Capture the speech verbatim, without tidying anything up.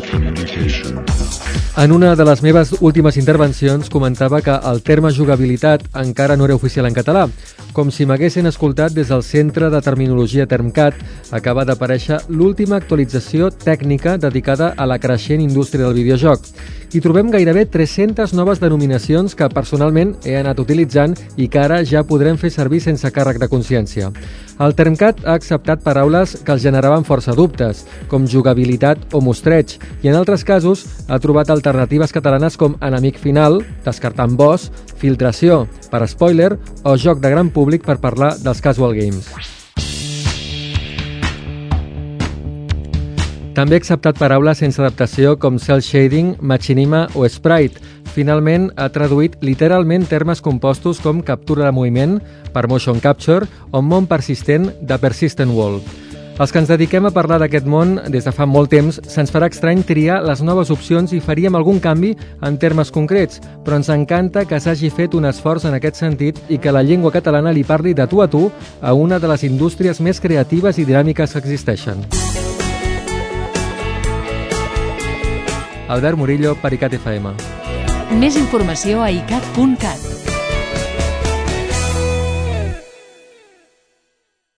En una de les meves últimes intervencions comentava que el terme jugabilitat encara no era oficial en català. Com si m'haguessin escoltat des del Centre de Terminologia Termcat, acaba d'aparèixer l'última actualització tècnica dedicada a la creixent indústria del videojoc. Hi trobem gairebé tres-centes noves denominacions que personalment he anat utilitzant i que ara ja podrem fer servir sense càrrec de consciència. El Termcat ha acceptat paraules que els generaven força dubtes, com jugabilitat o mostreig, i en altres casos ha trobat alternatives catalanes com enemic final, descartant boss, filtració per spoiler o joc de gran públic per parlar dels casual games. També ha acceptat paraules sense adaptació com cel shading, machinima o sprite. Finalment, ha traduït literalment termes compostos com captura de moviment, per motion capture, o món persistent, de persistent wall. Els que ens dediquem a parlar d'aquest món des de fa molt temps, se'ns farà estrany triar les noves opcions i faríem algun canvi en termes concrets, però ens encanta que s'hagi fet un esforç en aquest sentit i que la llengua catalana li parli de tu a tu a una de les indústries més creatives i dinàmiques que existeixen. Albert Murillo, per ICAT F M. Més informació a icat punt cat.